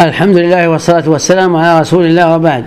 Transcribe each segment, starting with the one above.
الحمد لله والصلاة والسلام على رسول الله، وبعد.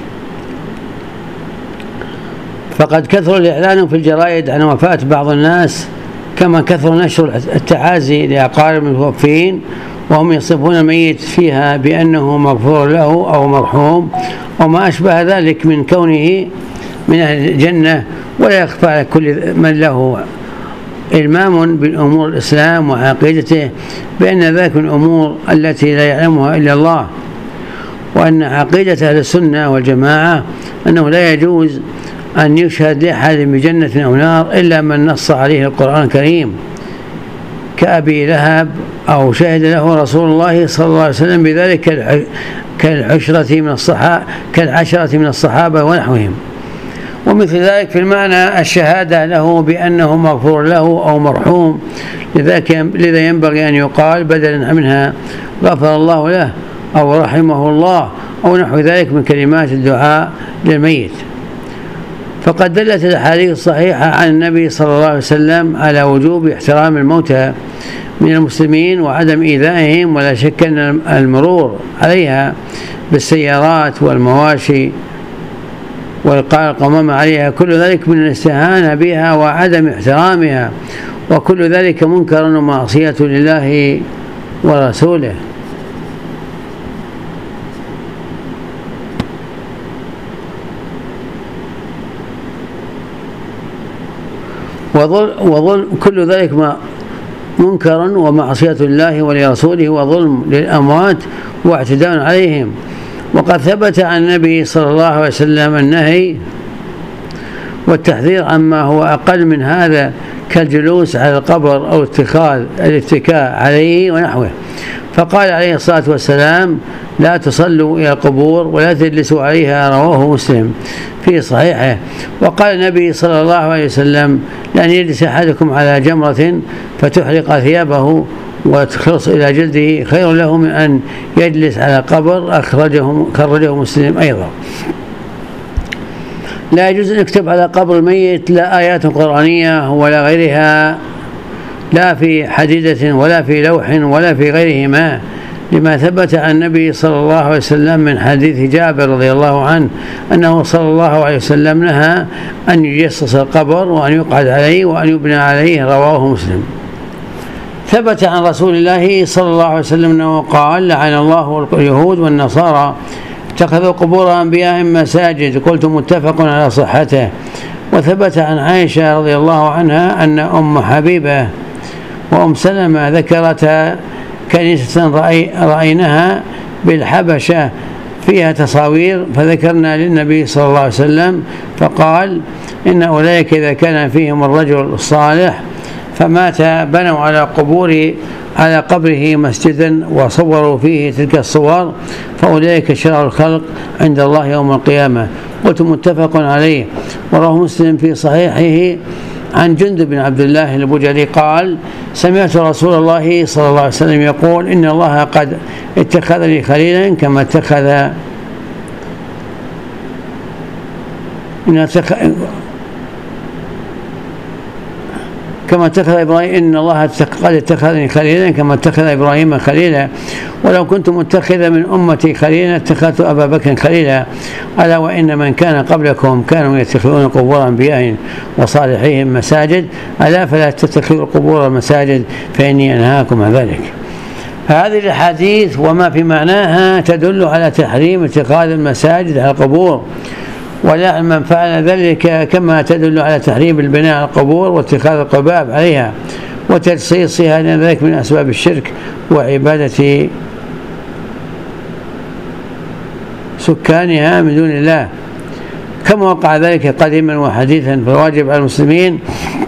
فقد كثر الإعلان في الجرائد عن وفاة بعض الناس، كما كثر نشر التعازي لأقارب المتوفين، وهم يصفون الميت فيها بأنه مغفور له أو مرحوم وما أشبه ذلك من كونه من أهل الجنة. ولا يخفى على كل من له إلمام بالأمور الإسلام وعقيدته بأن ذلك من الأمور التي لا يعلمها إلا الله، وأن عقيدة أهل السنة والجماعة أنه لا يجوز أن يشهد لأحد بجنة أو نار إلا من نص عليه القرآن الكريم، كأبي لهب، أو شهد له رسول الله صلى الله عليه وسلم بذلك كالعشرة من الصحابة ونحوهم. ومثل ذلك في المعنى الشهادة له بأنه مغفور له أو مرحوم، لذا ينبغي أن يقال بدلا منها غفر الله له أو رحمه الله أو نحو ذلك من كلمات الدعاء للميت. فقد دلت الأحاديث الصحيحة عن النبي صلى الله عليه وسلم على وجوب احترام الموتى من المسلمين وعدم إيذائهم، ولا شك أن المرور عليها بالسيارات والمواشي وإلقاء القمامة عليها كل ذلك من الاستهانة بها وعدم احترامها، وكل ذلك منكر ومعصية لله ورسوله. وظلم كل ذلك منكر ومعصية لله ولرسوله، وظلم للأموات واعتداء عليهم. وقد ثبت عن النبي صلى الله عليه وسلم النهي والتحذير عما هو أقل من هذا، كالجلوس على القبر أو الاتكاء عليه ونحوه. فقال عليه الصلاة والسلام: لا تصلوا إلى القبور ولا تجلسوا عليها، رواه مسلم في صحيحه. وقال النبي صلى الله عليه وسلم: لأن يجلس أحدكم على جمرة فتحرق ثيابه وتخلص إلى جلده خير له من أن يجلس على قبر، خرجه مسلم أيضا. لا يجوز أن يكتب على قبر الميت لا آيات قرآنية ولا غيرها، لا في حديدة ولا في لوح ولا في غيرهما، لما ثبت عن النبي صلى الله عليه وسلم من حديث جابر رضي الله عنه أنه صلى الله عليه وسلم نهى أن يجسس القبر وأن يقعد عليه وأن يبنى عليه، رواه مسلم. ثبت عن رسول الله صلى الله عليه وسلم أنه قال: لعن الله اليهود والنصارى اتخذوا قبور أنبيائهم مساجد. قلت متفق على صحته. وثبت عن عائشة رضي الله عنها أن أم حبيبة وأم سلمة ذكرتا كنيسة رأيناها بالحبشة فيها تصاوير، فذكرنا للنبي صلى الله عليه وسلم فقال: إن أولئك إذا كان فيهم الرجل الصالح فمات بنوا على قبره مسجدا وصوروا فيه تلك الصور، فأولئك شرار الخلق عند الله يوم القيامة. قلت متفق عليه. ورواه مسلم في صحيحه عن جندب بن عبد الله البجلي قال: سمعت رسول الله صلى الله عليه وسلم يقول: إن الله قد اتخذني خليلا كما اتخذ إبراهيم، إن الله قد اتخذني خليلا كما اتخذ إبراهيم خليلا، ولو كنت متخذا من أمتي خليلا اتخذت أبا بكر خليلا. ألا وإن من كان قبلكم كانوا يتخذون قبور أنبيائهم وصالحيهم مساجد، ألا فلا تتخذوا القبور مساجد فإني أنهاكم عن ذلك. هذه الأحاديث وما في معناها تدل على تحريم اتخاذ المساجد على القبور، ولا من فعل ذلك، كما تدل على تحريم البناء على القبور واتخاذ القباب عليها وتجصيصها، لأن ذلك من أسباب الشرك وعبادة سكانها من دون الله، كما وقع ذلك قديما وحديثا. فالواجب على المسلمين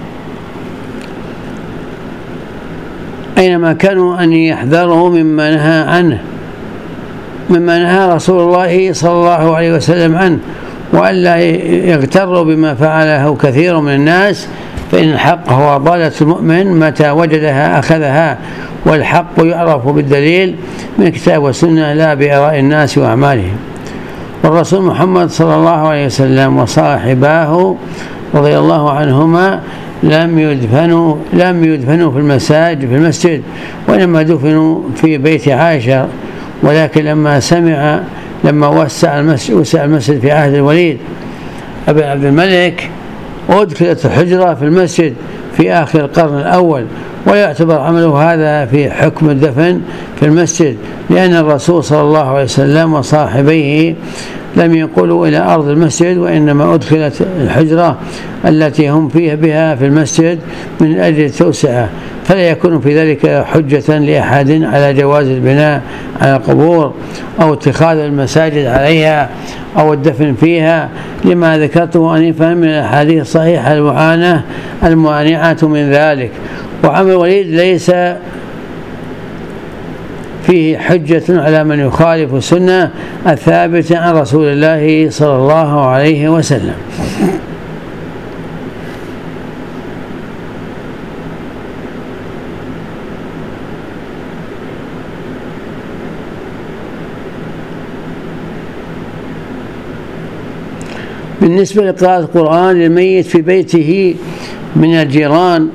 أينما كانوا أن يحذروا مما نهى عنه، مما نهى رسول الله صلى الله عليه وسلم عنه، وألا يغتروا بما فعله كثير من الناس، فإن الحق هو ضالة المؤمن، متى وجدها أخذها، والحق يعرف بالدليل من الكتاب والسنة لا بآراء الناس وأعمالهم. والرسول محمد صلى الله عليه وسلم وصاحباه رضي الله عنهما لم يدفنوا في المسجد، وإنما دفنوا في بيت عائشة ولكن لما وسع المسجد في عهد الوليد بن عبد الملك أدخلت الحجرة في المسجد في آخر القرن الأول، ويعتبر عمله هذا في حكم الدفن في المسجد، لأن الرسول صلى الله عليه وسلم وصاحبيه لم ينقلوا إلى أرض المسجد، وإنما أدخلت الحجرة التي هم بها في المسجد من أجل التوسعة، فلا يكون في ذلك حجة لأحد على جواز البناء على القبور أو اتخاذ المساجد عليها أو الدفن فيها، لما ذكرته آنفا من الأحاديث الصحيحة المانعة من ذلك. وعمل الوليد ليس فيه حجة على من يخالف السنة الثابتة عن رسول الله صلى الله عليه وسلم. بالنسبة لقراءة القرآن للميت في بيته من الجيران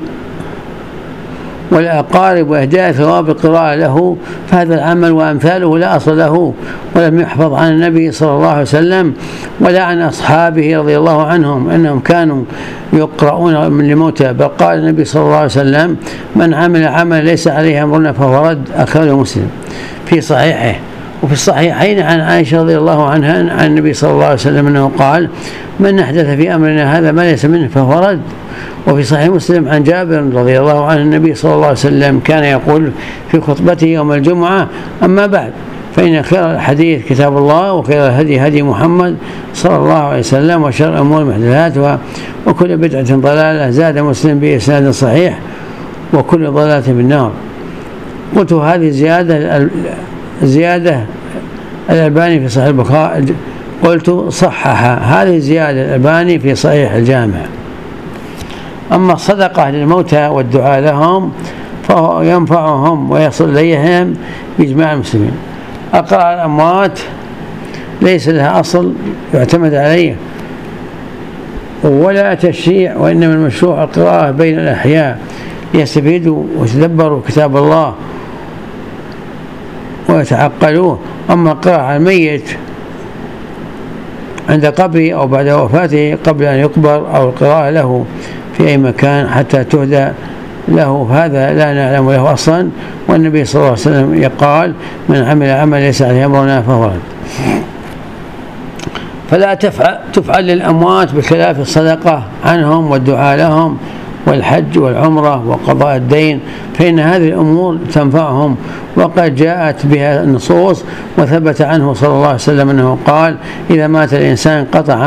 والأقارب وإهداء ثواب القراءة له، فهذا العمل وأمثاله لا أصل له، ولم يحفظ عن النبي صلى الله عليه وسلم ولا عن أصحابه رضي الله عنهم أنهم كانوا يقرؤون من الموتى، بل قال النبي صلى الله عليه وسلم: من عمل عملا ليس عليه أمرنا فهو رد. أخرجه مسلم في صحيحه. وفي الصحيحين عن عائشة رضي الله عنها عن النبي صلى الله عليه وسلم أنه قال: من أحدث في أمرنا هذا ما ليس منه فهو رد. وفي صحيح مسلم عن جابر رضي الله عنه النبي صلى الله عليه وسلم كان يقول في خطبته يوم الجمعة: أما بعد فإن خير الحديث كتاب الله، وخير الهدي هدي محمد صلى الله عليه وسلم، وشر الأمور محدثاتها، وكل بدعة ضلالة. زاد مسلم بإسناد صحيح: وكل ضلالة في النار. قلت هذه زيادة الألباني في صحيح البخاري، قلت صحح هذه زيادة الألباني في صحيح الجامع. أما الصدقة للموتى والدعاء لهم فهو ينفعهم ويصل إليهم بإجماع المسلمين. أقراء الأموات ليس لها أصل يعتمد عليه ولا تشريع، وإنما المشروع القراءة بين الأحياء ليستفيدوا ويتدبروا كتاب الله ويتعقلوه. أما قراءة على الميت عند قبره أو بعد وفاته قبل أن يقبر، أو القراءة له في أي مكان حتى تهدى له، هذا لا نعلم له أصلا. والنبي صلى الله عليه وسلم قال: من عمل عمل ليس عليه أمرنا فهو رد. فلا تفعل للأموات بخلاف الصدقة عنهم والدعاء لهم والحج والعمرة وقضاء الدين، فإن هذه الأمور تنفعهم، وقد جاءت بها النصوص. وثبت عنه صلى الله عليه وسلم أنه قال: إذا مات الإنسان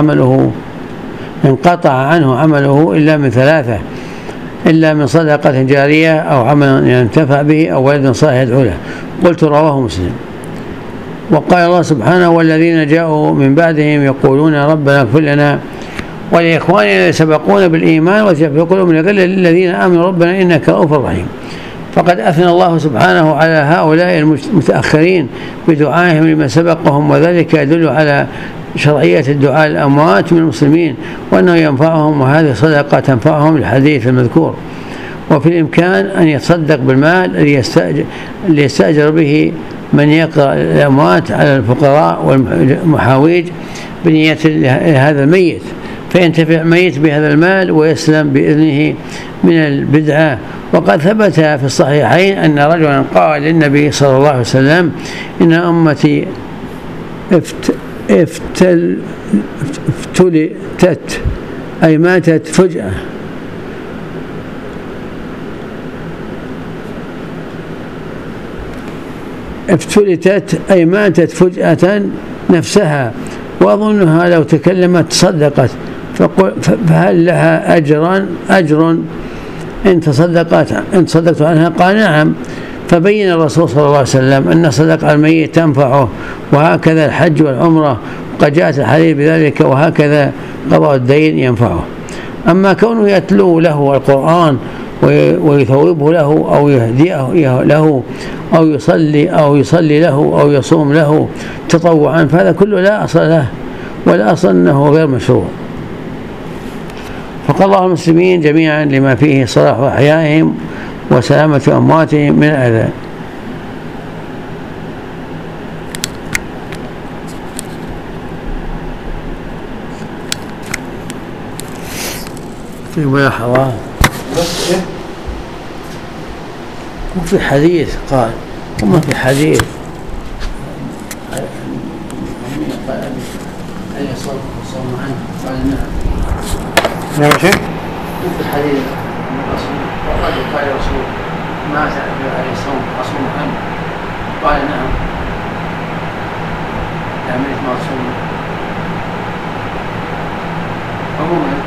انقطع عنه عمله إلا من ثلاثة: إلا من صدقة جارية أو عمل ينتفع به أو ولد صالح يدعو له. قلت: رواه مسلم. وقال الله سبحانه: والذين جاءوا من بعدهم يقولون ربنا اغفر لنا ولإخواننا الذين سبقونا بالإيمان ولا تجعل في قلوبنا غلا للذين آمنوا ربنا إنك رؤوف رحيم. فقد أثنى الله سبحانه على هؤلاء المتأخرين بدعائهم لمن سبقهم، وذلك يدل على شرعية الدعاء للأموات من المسلمين، وأنه ينفعهم، وهذه صدقة تنفعهم الحديث المذكور. وفي الإمكان أن يتصدق بالمال اللي يستأجر به من يقرأ الأموات على الفقراء والمحاويج بنية هذا الميت، فينتفع الميت بهذا المال ويسلم بإذنه من البدعة. وقد ثبت في الصحيحين أن رجلا قال للنبي صلى الله عليه وسلم: إن أمتي افتلتت أي ماتت فجأة. افتلتت أي ماتت فجأة نفسها، وأظنها لو تكلمت صدقت، فهل لها أجر إن تصدقت عنها؟ قال: نعم. فبين الرسول صلى الله عليه وسلم أن صدقة الميت تنفعه، وهكذا الحج والعمرة، وقد جاءت الحديث بذلك، وهكذا قضاء الدين ينفعه. أما كونه يتلو له القرآن ويثوبه له أو يهديه له أو يصلي له أو يصوم له تطوعا، فهذا كله لا أصل له، ولا أصل أنه غير مشروع. فقال الله المسلمين جميعا لما فيه صلاح أحيائهم وسلامة أمواتهم من الأذى. في ملاحظات وفي حديث قال وما في حديث أي صوم عنه قال نعم. نعم شيء وفي حديث وقد قال رسول ما سأل عليه الصوم أصوم عنه قال نعم لا من ما صوم عموما